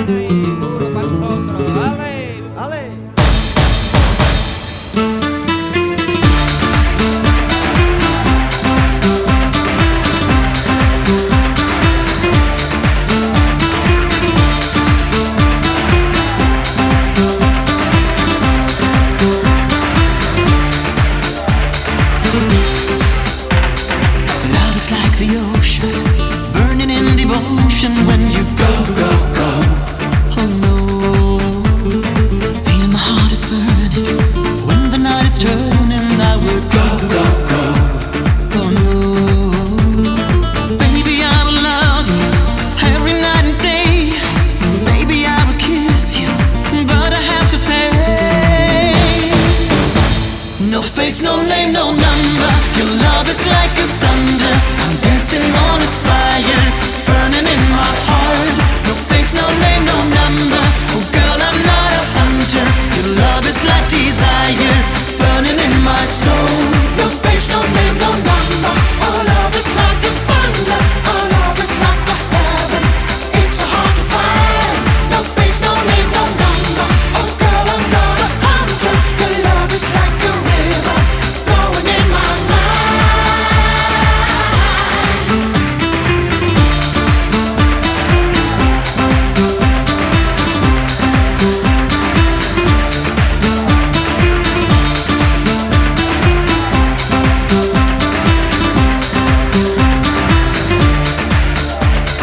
Ai puro pantotro. Ale, ale. Love is like the ocean, burning in devotion when you go, go, go. Oh no, feel my heart is burning when the night is turning. I will go, go, go. Oh no, baby, I will love you every night and day. Baby, I will kiss you, but I have to say, no face, no name, no number. Your love is like a thunder. I'm dancing on a fire, burning in my heart. No face, no name, no number. Oh girl, I'm not a hunter. Your love is like desire, burning in my soul. No face, no name, no number. Our love is like a thunder. Our love is like a heaven. It's so hard to find. No face, no name, no number. Oh girl, I'm not a hunter. Your love is like a river flowing in my mind.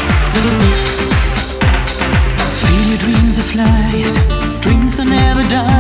Feel your dreams are flying, dreams are never dying.